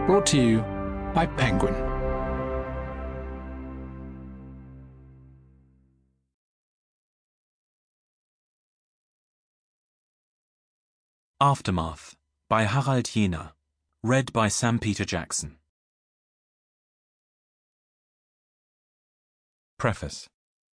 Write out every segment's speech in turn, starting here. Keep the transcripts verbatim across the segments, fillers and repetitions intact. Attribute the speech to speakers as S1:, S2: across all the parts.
S1: Brought to you by Penguin.
S2: Aftermath by Harald Jener. Read by Sam Peter Jackson. Preface.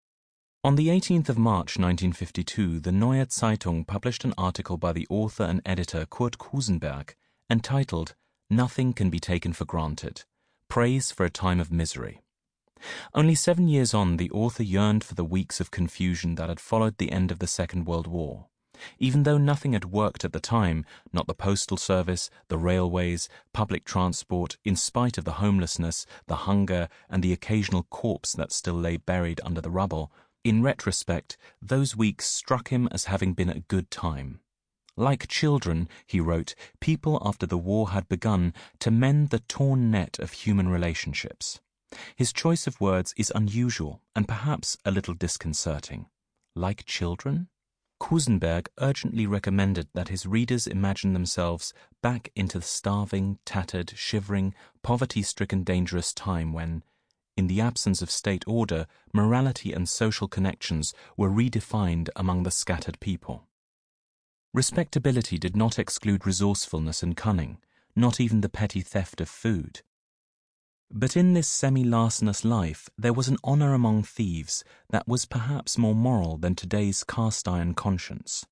S2: On the eighteenth of March nineteen fifty-two, the Neue Zeitung published an article by the author and editor Kurt Kusenberg entitled "Nothing Can Be Taken for Granted. Praise for a Time of Misery." Only seven years on, the author yearned for the weeks of confusion that had followed the end of the Second World War. Even though nothing had worked at the time, not the postal service, the railways, public transport, in spite of the homelessness, the hunger, and the occasional corpse that still lay buried under the rubble, in retrospect, those weeks struck him as having been a good time. Like children, he wrote, people after the war had begun to mend the torn net of human relationships. His choice of words is unusual and perhaps a little disconcerting. Like children? Kusenberg urgently recommended that his readers imagine themselves back into the starving, tattered, shivering, poverty-stricken, dangerous time when, in the absence of state order, morality and social connections were redefined among the scattered people. Respectability did not exclude resourcefulness and cunning, not even the petty theft of food. But in this semi-larcenous life there was an honor among thieves that was perhaps more moral than today's cast-iron conscience.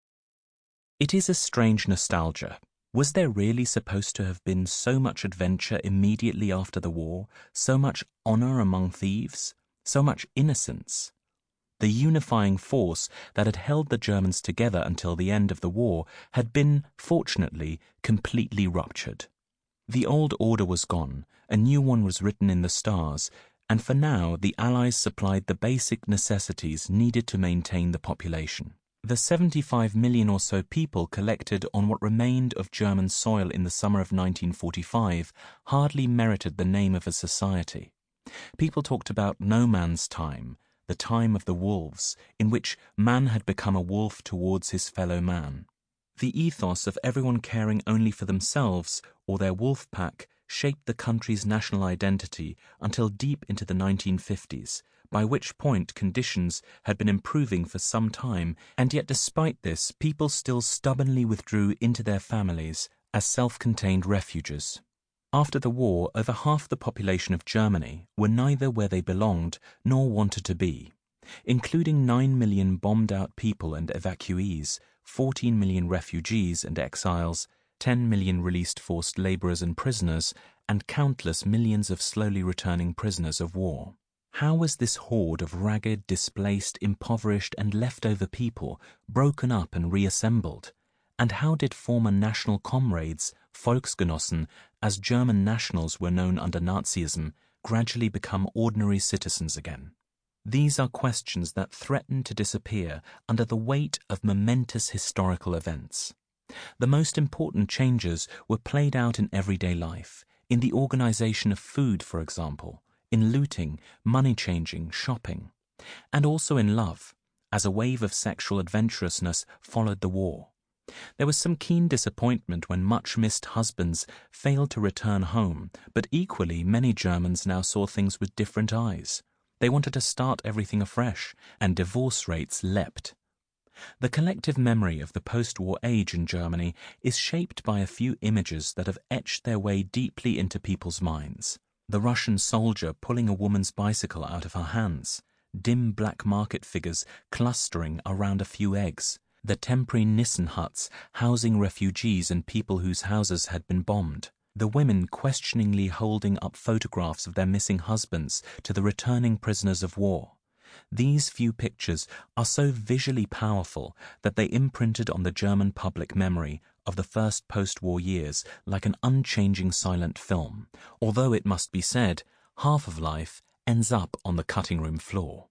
S2: It is a strange nostalgia. Was there really supposed to have been so much adventure immediately after the war, so much honor among thieves, so much innocence? The unifying force that had held the Germans together until the end of the war had been, fortunately, completely ruptured. The old order was gone, a new one was written in the stars, and for now the Allies supplied the basic necessities needed to maintain the population. The seventy-five million or so people collected on what remained of German soil in the summer of nineteen forty-five hardly merited the name of a society. People talked about no man's time, the time of the wolves, in which man had become a wolf towards his fellow man. The ethos of everyone caring only for themselves or their wolf pack shaped the country's national identity until deep into the nineteen fifties, by which point conditions had been improving for some time, and yet despite this, people still stubbornly withdrew into their families as self-contained refuges. After the war, over half the population of Germany were neither where they belonged nor wanted to be, including nine million bombed-out people and evacuees, fourteen million refugees and exiles, ten million released forced laborers and prisoners, and countless millions of slowly returning prisoners of war. How was this horde of ragged, displaced, impoverished, and leftover people broken up and reassembled? And how did former national comrades, Volksgenossen, as German nationals were known under Nazism, gradually become ordinary citizens again? These are questions that threaten to disappear under the weight of momentous historical events. The most important changes were played out in everyday life, in the organization of food, for example, in looting, money-changing, shopping, and also in love, as a wave of sexual adventurousness followed the war. There was some keen disappointment when much-missed husbands failed to return home, but equally many Germans now saw things with different eyes. They wanted to start everything afresh, and divorce rates leapt. The collective memory of the post-war age in Germany is shaped by a few images that have etched their way deeply into people's minds. The Russian soldier pulling a woman's bicycle out of her hands, dim black market figures clustering around a few eggs, the temporary Nissen huts housing refugees and people whose houses had been bombed, the women questioningly holding up photographs of their missing husbands to the returning prisoners of war. These few pictures are so visually powerful that they imprinted on the German public memory of the first post-war years like an unchanging silent film, although it must be said, half of life ends up on the cutting room floor.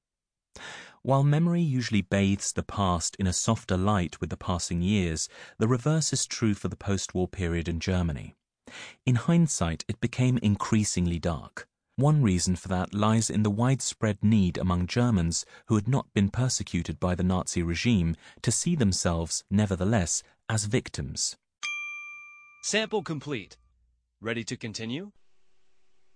S2: While memory usually bathes the past in a softer light with the passing years, the reverse is true for the post-war period in Germany. In hindsight, it became increasingly dark. One reason for that lies in the widespread need among Germans who had not been persecuted by the Nazi regime to see themselves, nevertheless, as victims.
S3: Sample complete. Ready to continue?